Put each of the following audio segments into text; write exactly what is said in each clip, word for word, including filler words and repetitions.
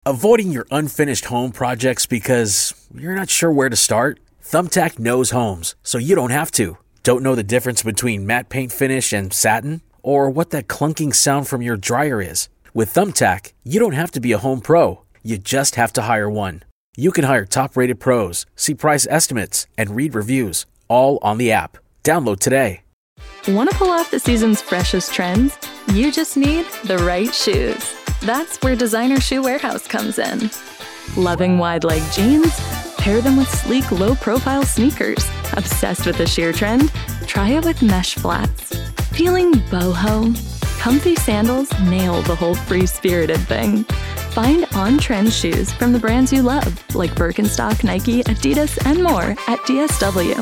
Avoiding your unfinished home projects because you're not sure where to start? Thumbtack knows homes, so you don't have to. Don't know the difference between matte paint finish and satin? Or what that clunking sound from your dryer is? With Thumbtack, you don't have to be a home pro. You just have to hire one. You can hire top-rated pros, see price estimates, and read reviews, all on the app. Download today. Want to pull off the season's freshest trends? You just need the right shoes. That's where Designer Shoe Warehouse comes in. Loving wide-leg jeans? Pair them with sleek, low-profile sneakers. Obsessed with the sheer trend? Try it with mesh flats. Feeling boho? Comfy sandals nail the whole free-spirited thing. Find on-trend shoes from the brands you love, like Birkenstock, Nike, Adidas, and more at D S W.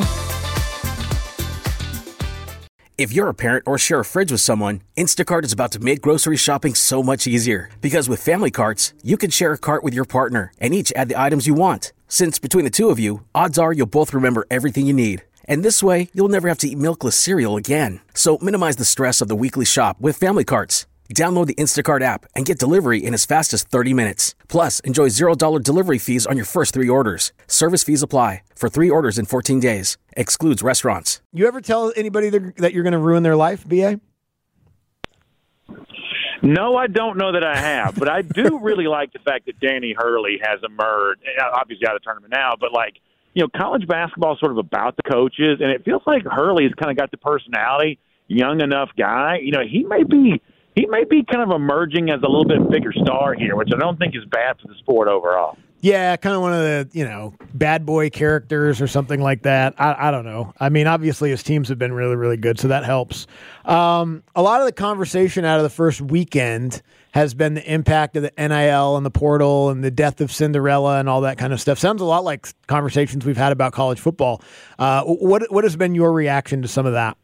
If you're a parent or share a fridge with someone, Instacart is about to make grocery shopping so much easier. Because with family carts, you can share a cart with your partner and each add the items you want. Since between the two of you, odds are you'll both remember everything you need. And this way, you'll never have to eat milkless cereal again. So minimize the stress of the weekly shop with family carts. Download the Instacart app and get delivery in as fast as thirty minutes. Plus, enjoy zero dollars delivery fees on your first three orders. Service fees apply for three orders in fourteen days. Excludes restaurants. You ever tell anybody that you're going to ruin their life, B A? No, I don't know that I have, but I do really like the fact that Danny Hurley has emerged, obviously out of the tournament now, but like, you know, college basketball is sort of about the coaches, and it feels like Hurley's kind of got the personality, young enough guy. You know, he may be he may be kind of emerging as a little bit bigger star here, which I don't think is bad for the sport overall. Yeah, kind of one of the, you know, bad boy characters or something like that. I, I don't know. I mean, obviously his teams have been really, really good, so that helps. Um, a lot of the conversation out of the first weekend has been the impact of the N I L and the portal and the death of Cinderella and all that kind of stuff. Sounds a lot like conversations we've had about college football. Uh, what what has been your reaction to some of that?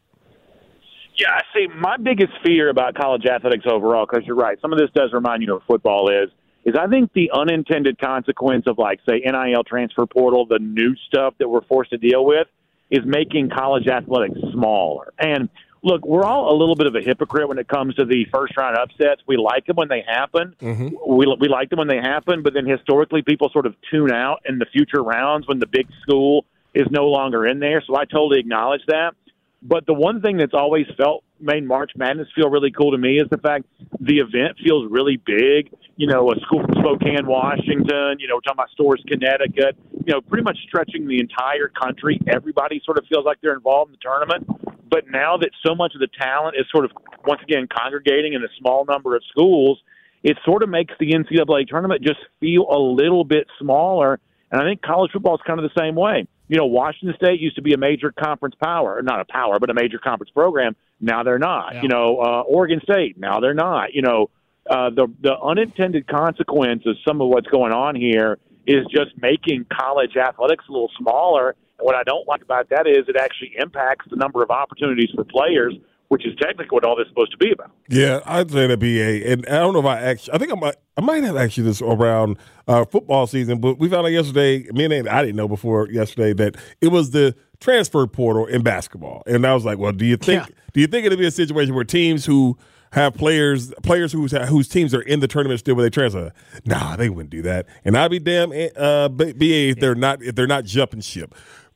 Yeah, I see. My biggest fear about college athletics overall, because you're right, some of this does remind you of what football is, is I think the unintended consequence of, like, say, N I L transfer portal, the new stuff that we're forced to deal with, is making college athletics smaller. And, look, we're all a little bit of a hypocrite when it comes to the first-round upsets. We like them when they happen. Mm-hmm. We, we like them when they happen, but then historically people sort of tune out in the future rounds when the big school is no longer in there. So I totally acknowledge that. But the one thing that's always felt made March Madness feel really cool to me is the fact the event feels really big. You know, a school from Spokane, Washington, you know, we're talking about Storrs, Connecticut, you know, pretty much stretching the entire country. Everybody sort of feels like they're involved in the tournament. But now that so much of the talent is sort of, once again, congregating in a small number of schools, it sort of makes the N C double A tournament just feel a little bit smaller. And I think college football is kind of the same way. You know, Washington State used to be a major conference power, not a power, but a major conference program. Now they're not. Yeah. You know, uh, Oregon State, now they're not. You know, uh, the the unintended consequence of some of what's going on here is just making college athletics a little smaller. And what I don't like about that is it actually impacts the number of opportunities for players, which is technically what all this is supposed to be about. Yeah, I'd say that B A, and I don't know if I actually, I think I might, I might have actually this around uh, football season, but we found out yesterday, me and I didn't know before yesterday that it was the transfer portal in basketball, and I was like, well, do you think, yeah. do you think it'll be a situation where teams who have players, players whose whose teams are in the tournament still where they transfer? Nah, they wouldn't do that, and I'd be damn uh, B A if they're not if they're not jumping ship.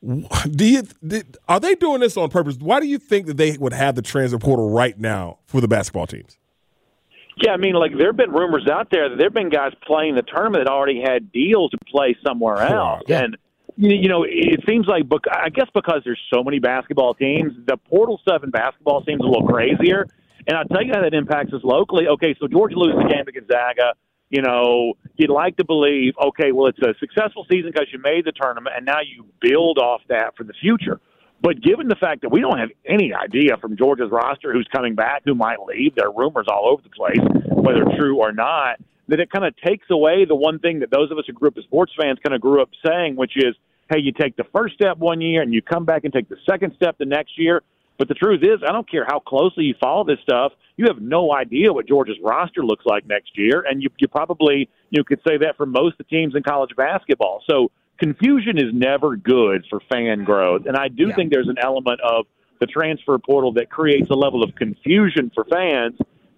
Do you, are they doing this on purpose? Why do you think that they would have the transfer portal right now for the basketball teams? Yeah, I mean, like, there have been rumors out there that there have been guys playing the tournament that already had deals to play somewhere else. Yeah. And, you know, it seems like, I guess because there's so many basketball teams, the portal stuff in basketball seems a little crazier. And I'll tell you how that impacts us locally. Okay, so Georgia loses the game to Gonzaga. You know, you'd like to believe, okay, well, it's a successful season because you made the tournament, and now you build off that for the future. But given the fact that we don't have any idea from Georgia's roster who's coming back, who might leave, there are rumors all over the place, whether true or not, that it kind of takes away the one thing that those of us who grew up as sports fans kind of grew up saying, which is, hey, you take the first step one year and you come back and take the second step the next year. But the truth is, I don't care how closely you follow this stuff, you have no idea what Georgia's roster looks like next year, and you, you probably you could say that for most of the teams in college basketball. So confusion is never good for fan growth, and I do yeah. think there's an element of the transfer portal that creates a level of confusion for fans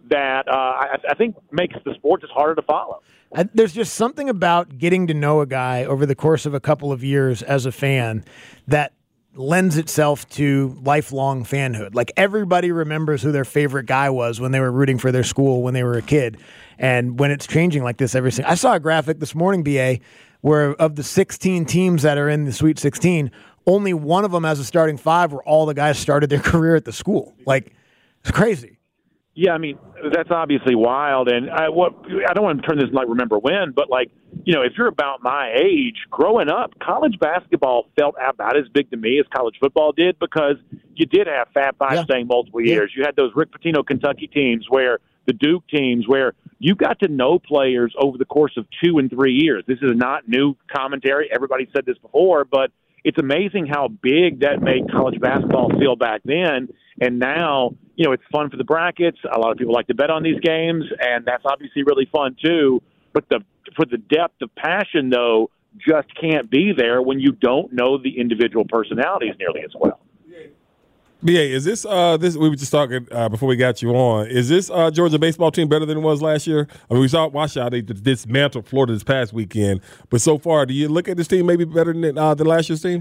that uh, I, I think makes the sport just harder to follow. I, there's just something about getting to know a guy over the course of a couple of years as a fan that lends itself to lifelong fanhood. Like, everybody remembers who their favorite guy was when they were rooting for their school when they were a kid. And when it's changing like this every single – I saw a graphic this morning, B A, where of the sixteen teams that are in the Sweet sixteen, only one of them has a starting five where all the guys started their career at the school. Like, it's crazy. Yeah, I mean, that's obviously wild. And I, what, I don't want to turn this like remember when, but like, you know, if you're about my age, growing up, college basketball felt about as big to me as college football did, because you did have Fab Five Yeah. staying multiple years. Yeah. You had those Rick Pitino Kentucky teams, where the Duke teams, where you got to know players over the course of two and three years. This is not new commentary. Everybody said this before, but it's amazing how big that made college basketball feel back then. And now, you know, it's fun for the brackets. A lot of people like to bet on these games, and that's obviously really fun too. But the for the depth of passion, though, just can't be there when you don't know the individual personalities nearly as well. B A, is this uh this we were just talking uh, before we got you on? Is this uh, Georgia baseball team better than it was last year? I mean, we saw watch how they dismantled Florida this past weekend, but so far, do you look at this team maybe better than uh, than last year's team?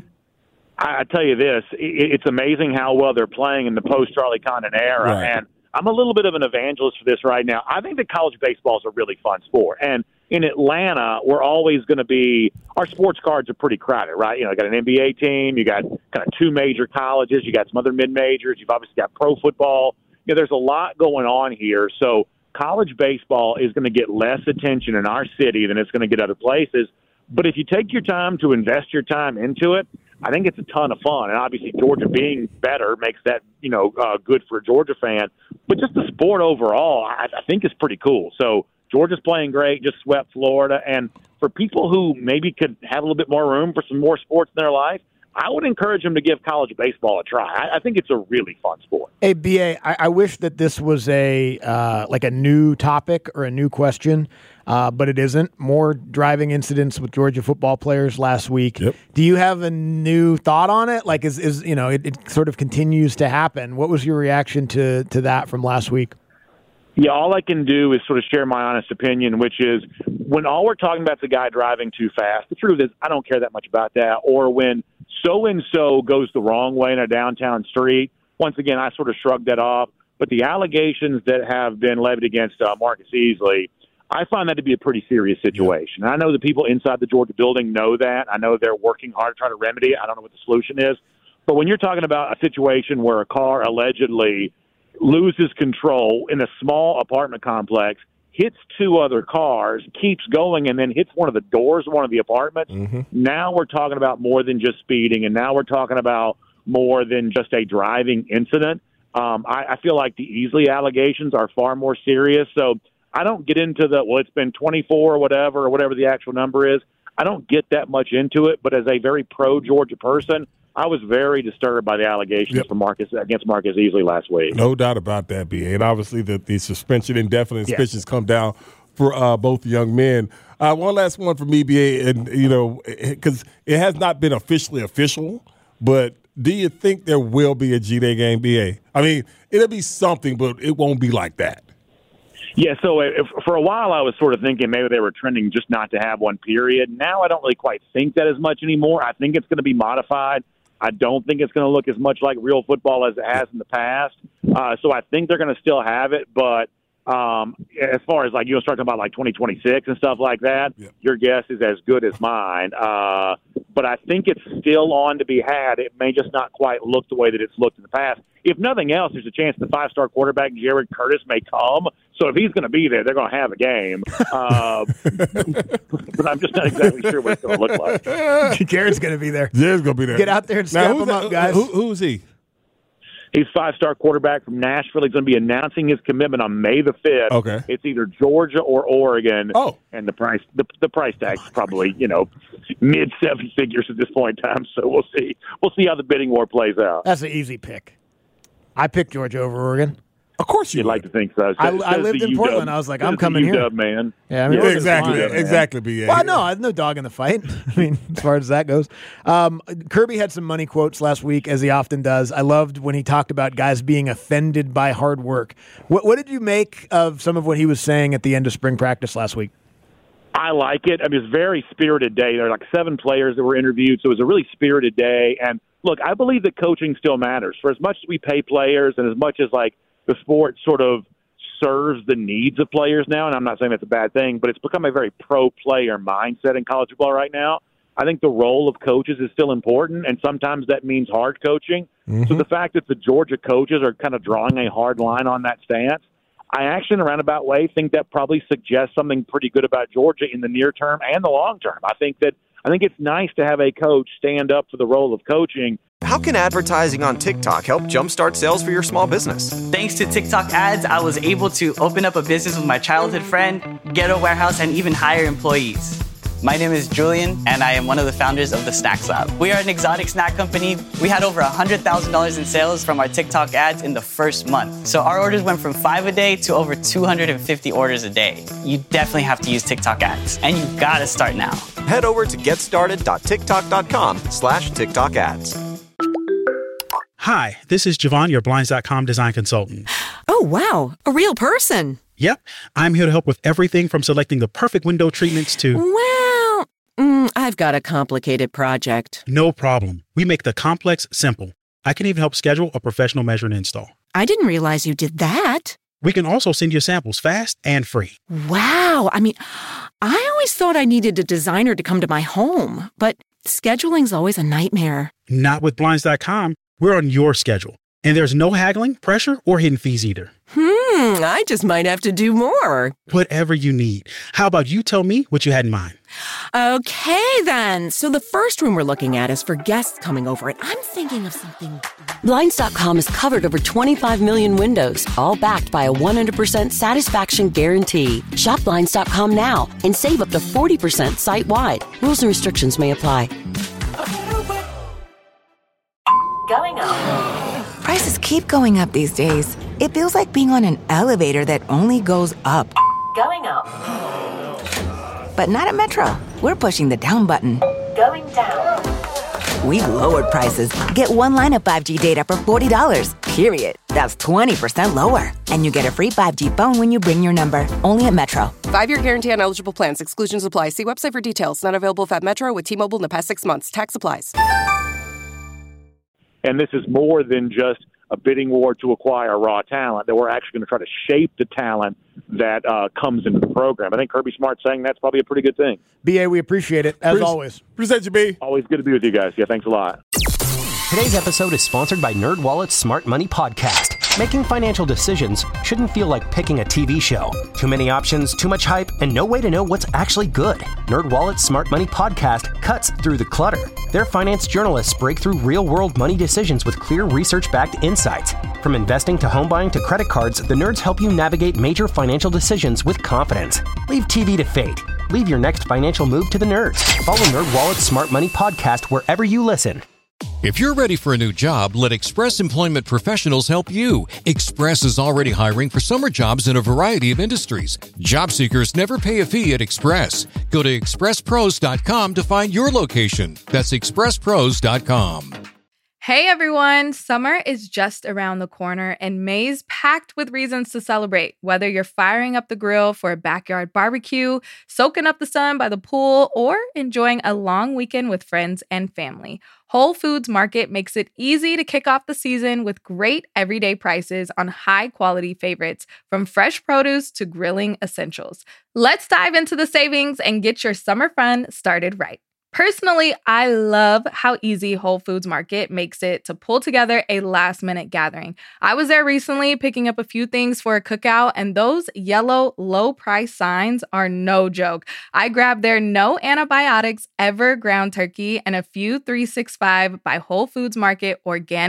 I, I tell you this, it, it's amazing how well they're playing in the post-Charlie Condon era, Right. and I'm a little bit of an evangelist for this right now. I think that college baseball is a really fun sport, and in Atlanta, we're always going to be – our sports cards are pretty crowded, right? You know, you got an N B A team, you got kind of two major colleges, you got some other mid-majors, you've obviously got pro football. You know, there's a lot going on here, so college baseball is going to get less attention in our city than it's going to get other places. But if you take your time to invest your time into it, I think it's a ton of fun. And obviously Georgia being better makes that, you know, uh, good for a Georgia fan. But just the sport overall, I, I think is pretty cool. So Georgia's playing great, just swept Florida. And for people who maybe could have a little bit more room for some more sports in their life, I would encourage them to give college baseball a try. I, I think it's a really fun sport. Hey, B A, I, I wish that this was a uh, like a new topic or a new question, uh, but it isn't. More driving incidents with Georgia football players last week. Yep. Do you have a new thought on it? Like, is is you know, it, it sort of continues to happen. What was your reaction to to that from last week? Yeah, all I can do is sort of share my honest opinion, which is when all we're talking about is a guy driving too fast, the truth is I don't care that much about that. Or when so-and-so goes the wrong way in a downtown street, once again, I sort of shrugged that off. But the allegations that have been levied against uh, Marcus Easley, I find that to be a pretty serious situation. And I know the people inside the Georgia building know that. I know they're working hard to try to remedy it. I don't know what the solution is. But when you're talking about a situation where a car allegedly loses control in a small apartment complex, hits two other cars, keeps going, and then hits one of the doors of one of the apartments, Mm-hmm. now we're talking about more than just speeding, and now we're talking about more than just a driving incident. Um, I, I feel like the Easley allegations are far more serious. So I don't get into the, well, it's been twenty-four or whatever, or whatever the actual number is. I don't get that much into it, but as a very pro-Georgia person, I was very disturbed by the allegations Yep. from Marcus against Marcus Easley last week. No doubt about that, B A. And obviously the, the suspension, indefinite Yeah. suspensions come down for uh, both young men. Uh, one last one for me, B A, and, you know, because it has not been officially official, but do you think there will be a G-Day game, B A? I mean, it'll be something, but it won't be like that. Yeah, so if, for a while I was sort of thinking maybe they were trending just not to have one, period. Now I don't really quite think that as much anymore. I think it's going to be modified. I don't think it's going to look as much like real football as it has in the past. Uh, so I think they're going to still have it. But um, as far as like you start talking about like twenty twenty-six and stuff like that, Yeah. your guess is as good as mine. Uh, but I think it's still on to be had. It may just not quite look the way that it's looked in the past. If nothing else, there's a chance the five-star quarterback, Jared Curtis, may come. So if he's going to be there, they're going to have a game. Uh, but I'm just not exactly sure what it's going to look like. Jared's going to be there. Jared's going to be there. Get out there and Now, step who's him that- up, guys. Who, who's he? He's five-star quarterback from Nashville. He's going to be announcing his commitment on May the fifth. Okay. It's either Georgia or Oregon. Oh. And the price the, the price tag's probably, you know, mid seven figures at this point in time. So we'll see. We'll see how the bidding war plays out. That's an easy pick. I picked Georgia over Oregon. Of course you You'd would. like to think so. I, Says- I says lived the in U W Portland. I was like, says I'm the coming U here. W, man. Yeah, I mean, Yeah, Oregon's exactly, fine, man. exactly, B A. Well, no, I have no dog in the fight. I mean, as far as that goes. Um, Kirby had some money quotes last week, as he often does. I loved when he talked about guys being offended by hard work. What, what did you make of some of what he was saying at the end of spring practice last week? I like it. I mean, it was a very spirited day. There were like seven players that were interviewed, so it was a really spirited day. And look, I believe that coaching still matters. For as much as we pay players and as much as like the sport sort of serves the needs of players now, and I'm not saying that's a bad thing, but it's become a very pro-player mindset in college football right now. I think the role of coaches is still important, and sometimes that means hard coaching. Mm-hmm. So the fact that the Georgia coaches are kind of drawing a hard line on that stance, I actually, in a roundabout way, think that probably suggests something pretty good about Georgia in the near term and the long term. I think that I think it's nice to have a coach stand up for the role of coaching. How can advertising on TikTok help jumpstart sales for your small business? Thanks to TikTok ads, I was able to open up a business with my childhood friend, get a warehouse, and even hire employees. My name is Julian, and I am one of the founders of the Snacks Lab. We are an exotic snack company. We had over one hundred thousand dollars in sales from our TikTok ads in the first month. So our orders went from five a day to over two hundred fifty orders a day. You definitely have to use TikTok ads, and you gotta start now. Head over to getstarted.tiktok.com slash TikTok ads. Hi, this is Javon, your Blinds dot com design consultant. Oh, wow. A real person. Yep. I'm here to help with everything from selecting the perfect window treatments to... Well, mm, I've got a complicated project. No problem. We make the complex simple. I can even help schedule a professional measure and install. I didn't realize you did that. We can also send you samples fast and free. Wow. I mean, I always thought I needed a designer to come to my home, but scheduling's always a nightmare. Not with Blinds dot com. We're on your schedule. And there's no haggling, pressure, or hidden fees either. Hmm, I just might have to do more. Whatever you need. How about you tell me what you had in mind? Okay, then. So the first room we're looking at is for guests coming over, and I'm thinking of something... Blinds dot com has covered over twenty-five million windows, all backed by a one hundred percent satisfaction guarantee. Shop Blinds dot com now and save up to forty percent site-wide. Rules and restrictions may apply. Going up. Prices keep going up these days. It feels like being on an elevator that only goes up. Going up. But not at Metro. We're pushing the down button. Going down. We've lowered prices. Get one line of five G data for forty dollars, period. That's twenty percent lower. And you get a free five G phone when you bring your number. Only at Metro. Five-year guarantee on eligible plans. Exclusions apply. See website for details. Not available at Metro with T-Mobile in the past six months. Tax applies. And this is more than just a bidding war to acquire raw talent, that we're actually going to try to shape the talent that uh, comes into the program. I think Kirby Smart's saying that's probably a pretty good thing. B A, we appreciate it, as Pre- always. Appreciate you, B. Always good to be with you guys. Yeah, thanks a lot. Today's episode is sponsored by NerdWallet's Smart Money Podcast. Making financial decisions shouldn't feel like picking a T V show. Too many options, too much hype, and no way to know what's actually good. NerdWallet's Smart Money Podcast cuts through the clutter. Their finance journalists break through real-world money decisions with clear research-backed insights. From investing to home buying to credit cards, the nerds help you navigate major financial decisions with confidence. Leave T V to fate. Leave your next financial move to the nerds. Follow NerdWallet's Smart Money Podcast wherever you listen. If you're ready for a new job, let Express Employment Professionals help you. Express is already hiring for summer jobs in a variety of industries. Job seekers never pay a fee at Express. Go to express pros dot com to find your location. That's express pros dot com. Hey everyone, summer is just around the corner and May's packed with reasons to celebrate. Whether you're firing up the grill for a backyard barbecue, soaking up the sun by the pool, or enjoying a long weekend with friends and family, Whole Foods Market makes it easy to kick off the season with great everyday prices on high-quality favorites, from fresh produce to grilling essentials. Let's dive into the savings and get your summer fun started right. Personally, I love how easy Whole Foods Market makes it to pull together a last-minute gathering. I was there recently picking up a few things for a cookout, and those yellow low-price signs are no joke. I grabbed their no antibiotics ever ground turkey and a few three sixty-five by Whole Foods Market organic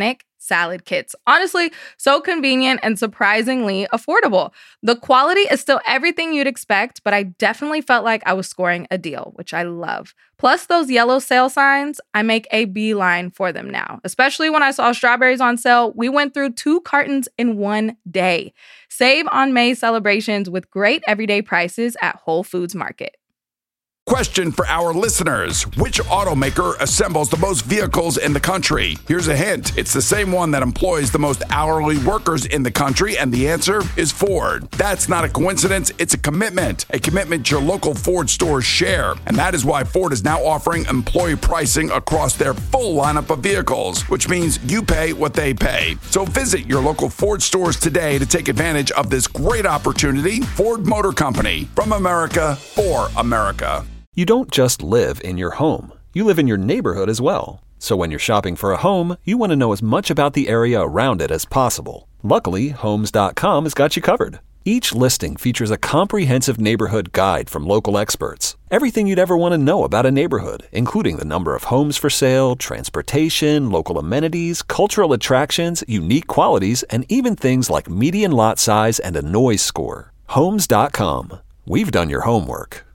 salad kits. Honestly, so convenient and surprisingly affordable. The quality is still everything you'd expect, but I definitely felt like I was scoring a deal, which I love. Plus those yellow sale signs, I make a beeline for them now. Especially when I saw strawberries on sale, we went through two cartons in one day. Save on May celebrations with great everyday prices at Whole Foods Market. Question for our listeners. Which automaker assembles the most vehicles in the country? Here's a hint. It's the same one that employs the most hourly workers in the country, and the answer is Ford. That's not a coincidence. It's a commitment. A commitment your local Ford stores share. And that is why Ford is now offering employee pricing across their full lineup of vehicles, which means you pay what they pay. So visit your local Ford stores today to take advantage of this great opportunity. Ford Motor Company. From America, for America. You don't just live in your home. You live in your neighborhood as well. So when you're shopping for a home, you want to know as much about the area around it as possible. Luckily, Homes dot com has got you covered. Each listing features a comprehensive neighborhood guide from local experts. Everything you'd ever want to know about a neighborhood, including the number of homes for sale, transportation, local amenities, cultural attractions, unique qualities, and even things like median lot size and a noise score. Homes dot com. We've done your homework.